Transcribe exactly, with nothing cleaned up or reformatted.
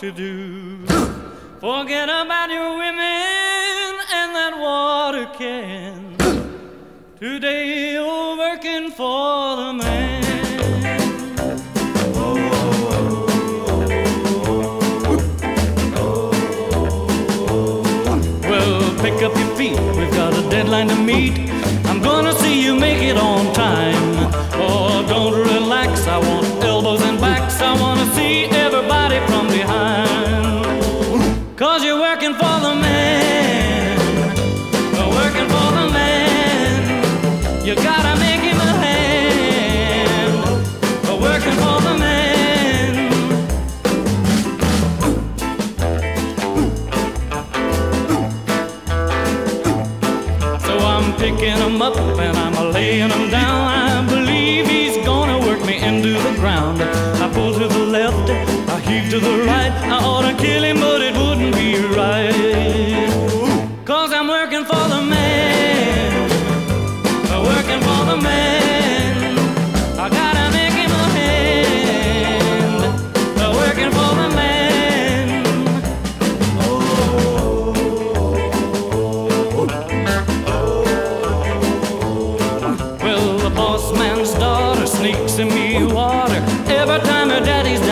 to do. Forget about your women and that water can. Today you're working for the man. Well, pick up your feet, we've got a deadline to meet. I'm gonna see you make it on time. Oh, don't relax, I want elbows and backs. I wanna see everybody from behind. Cause you're working for the man. Working for the man. You gotta make him a hand. Working for the man. So I'm picking him up and I'm laying him down. I believe he's gonna work me into the ground. I pull to the left, I heave to the right. I ought to kill him, but it wouldn't be right. Cause I'm working for the man. Working for the man. I gotta make him a hand. Working for the man. Well, the boss man's daughter sneaks in me water every time her daddy's